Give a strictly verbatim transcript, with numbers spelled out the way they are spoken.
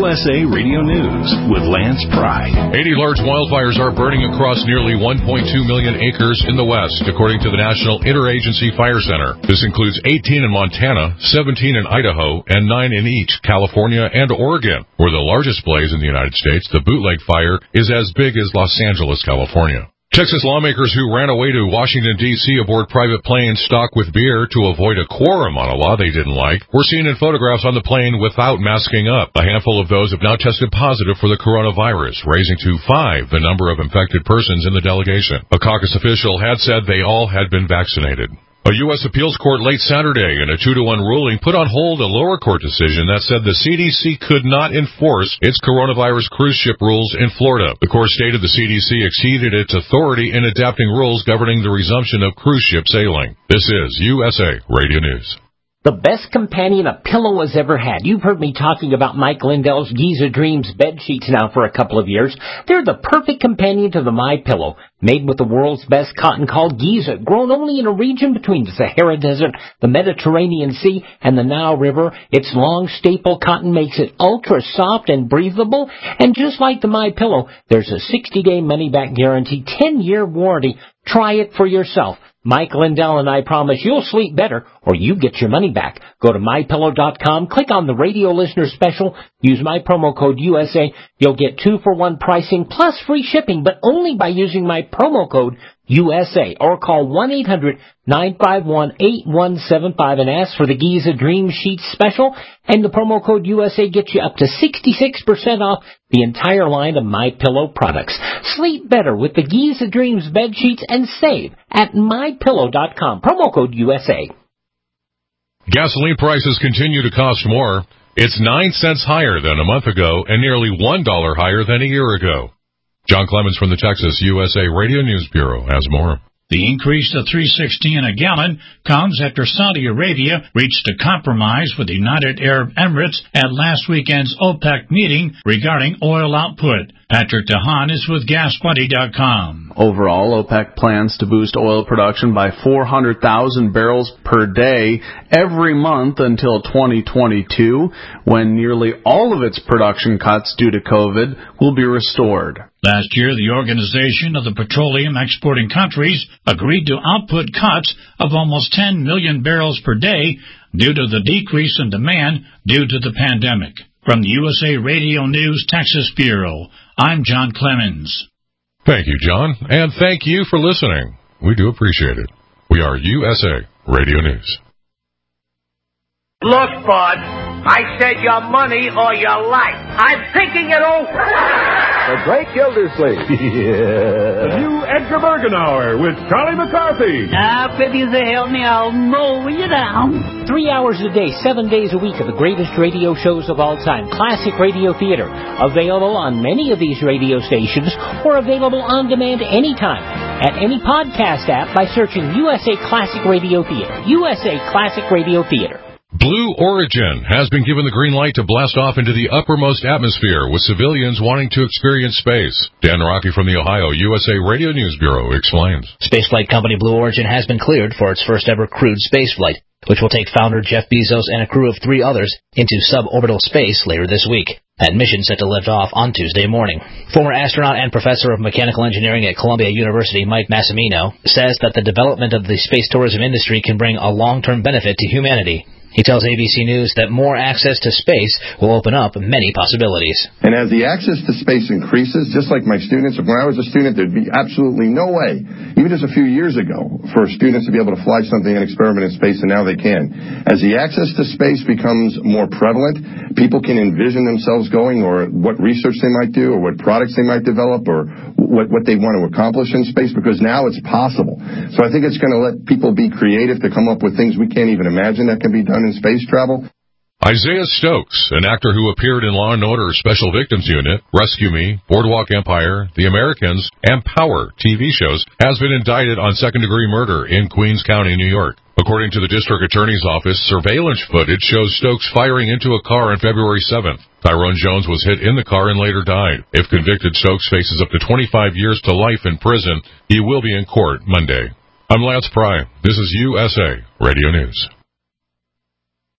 U S A Radio News with Lance Pry. eighty large wildfires are burning across nearly one point two million acres in the West, according to the National Interagency Fire Center. This includes eighteen in Montana, seventeen in Idaho, and nine in each California and Oregon. Where the largest blaze in the United States, the Bootleg Fire, is as big as Los Angeles, California. Texas lawmakers who ran away to Washington, D C aboard private planes stocked with beer to avoid a quorum on a law they didn't like were seen in photographs on the plane without masking up. A handful of those have now tested positive for the coronavirus, raising to five the number of infected persons in the delegation. A caucus official had said they all had been vaccinated. A U S appeals court late Saturday in a two to one ruling put on hold a lower court decision that said the C D C could not enforce its coronavirus cruise ship rules in Florida. The court stated the C D C exceeded its authority in adapting rules governing the resumption of cruise ship sailing. This is U S A Radio News. The best companion a pillow has ever had. You've heard me talking about Mike Lindell's Giza Dreams bed sheets now for a couple of years. They're the perfect companion to the My Pillow. Made with the world's best cotton called Giza, grown only in a region between the Sahara Desert, the Mediterranean Sea, and the Nile River. Its long staple cotton makes it ultra soft and breathable. And just like the My Pillow, there's a sixty day money-back guarantee, ten year warranty. Try it for yourself. Mike Lindell and I promise you'll sleep better or you get your money back. Go to my pillow dot com, click on the radio listener special, use my promo code U S A. You'll get two for one pricing plus free shipping, but only by using my promo code U S A, or call one eight hundred nine five one eight one seven five and ask for the Giza Dream Sheets special, and the promo code U S A gets you up to sixty-six percent off the entire line of My Pillow products. Sleep better with the Giza Dreams bed sheets and save at my pillow dot com. Promo code U S A. Gasoline prices continue to cost more. It's nine cents higher than a month ago and nearly one dollar higher than a year ago. John Clemens from the Texas U S A Radio News Bureau has more. The increase to three sixteen a gallon comes after Saudi Arabia reached a compromise with the United Arab Emirates at last weekend's OPEC meeting regarding oil output. Patrick DeHaan is with gas twenty dot com. Overall, OPEC plans to boost oil production by four hundred thousand barrels per day every month until twenty twenty-two, when nearly all of its production cuts due to COVID will be restored. Last year, the Organization of the Petroleum Exporting Countries agreed to output cuts of almost ten million barrels per day due to the decrease in demand due to the pandemic. From the U S A Radio News Texas Bureau, I'm John Clemens. Thank you, John, and thank you for listening. We do appreciate it. We are U S A Radio News. Look, bud, I said your money or your life. I'm thinking it over. The Great Gildersleeve. Yeah. The new Edgar Bergen Hour with Charlie McCarthy. Now, if you say help me, I'll mow you down. Three hours a day, seven days a week of the greatest radio shows of all time. Classic Radio Theater. Available on many of these radio stations or available on demand anytime at any podcast app by searching U S A Classic Radio Theater. U S A Classic Radio Theater. Blue Origin has been given the green light to blast off into the uppermost atmosphere with civilians wanting to experience space. Dan Rocky from the Ohio U S A Radio News Bureau explains. Spaceflight company Blue Origin has been cleared for its first ever crewed spaceflight, which will take founder Jeff Bezos and a crew of three others into suborbital space later this week. That mission set to lift off on Tuesday morning. Former astronaut and professor of mechanical engineering at Columbia University, Mike Massimino, says that the development of the space tourism industry can bring a long-term benefit to humanity. He tells A B C News that more access to space will open up many possibilities. And as the access to space increases, just like my students, when I was a student, there'd be absolutely no way, even just a few years ago, for students to be able to fly something and experiment in space, and now they can. As the access to space becomes more prevalent, people can envision themselves going, or what research they might do, or what products they might develop, or what, what they want to accomplish in space, because now it's possible. So I think it's going to let people be creative to come up with things we can't even imagine that can be done in space travel. Isaiah Stokes, an actor who appeared in Law and Order Special Victims Unit, Rescue Me, Boardwalk Empire, The Americans, and Power T V shows, has been indicted on second-degree murder in Queens County, New York. According to the district attorney's office, surveillance footage shows Stokes firing into a car on February seventh. Tyrone Jones was hit in the car and later died. If convicted, Stokes faces up to twenty-five years to life in prison. He will be in court Monday. I'm Lance Pry. This is U S A Radio News.